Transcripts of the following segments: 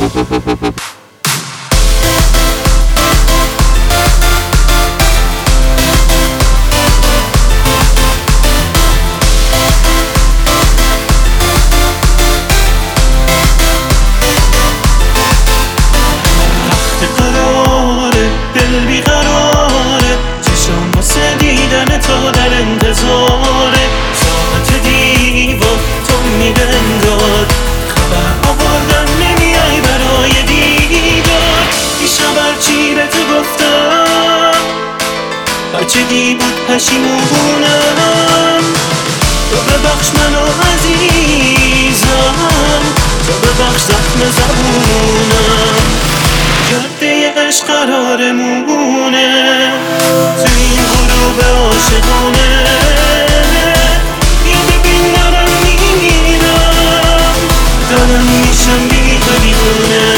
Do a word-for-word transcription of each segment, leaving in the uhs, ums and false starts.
تو در انتظاره، ساعت دیوا تو میبنداد، خبر آوردن نمیای برای دیدار. دیشب هرچی به تو گفتم بچگی بود پشیمونم. تو ببخش منو عزیزم، تو ببخش زخم زبونم. جاده عشق قرارمونه تو این غروب عاشقانه. بیا ببین دارم میمیرم، دارم میشم بی تو دیوونه.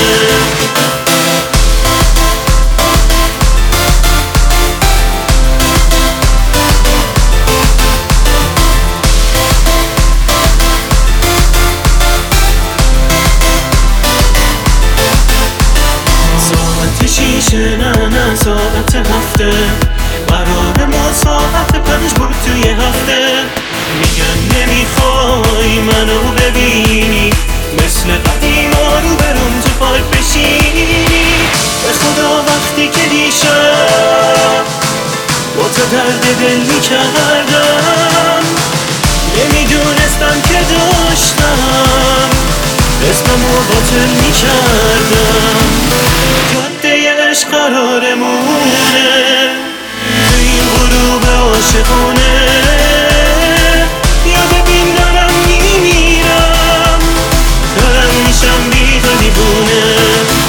شیشه نه نه ساعت هفته، قرار ما ساعت پنج بود توی هفته. میگن نمیخوای منو ببینی، مثل قدیما رو برم تو پاک بشینی. به خدا وقتی که دیشب با تو درد دل میکردم، نمیدونستم که داشتم اسممو باطل میکردم. جاده عشق قرارمونه تو این غروب عاشقانه. بیا ببین دارم میمیرم، دارم میشم بی تو دیوونه.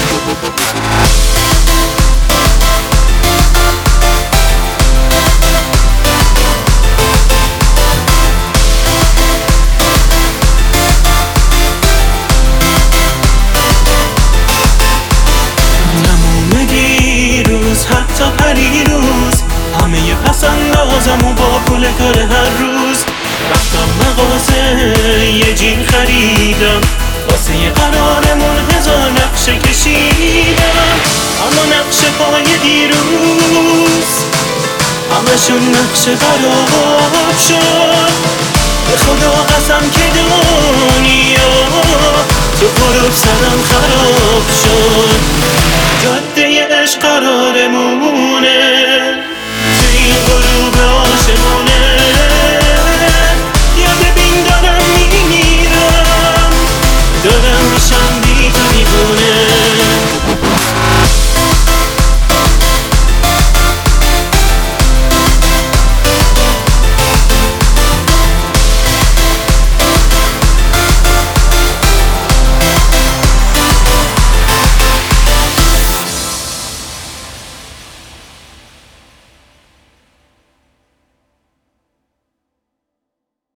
حتی پریروز همه پس اندازم و با پول کار هر روز رفتم مغازه یه جین خریدم، واسه یه قرارمون هزار نقشه کشیدم. اما نقشه پای دیروز همشون نقشه خراب شد. به خدا قسم که دنیا تو غروب سرم خراب شد. جاده عشق قرار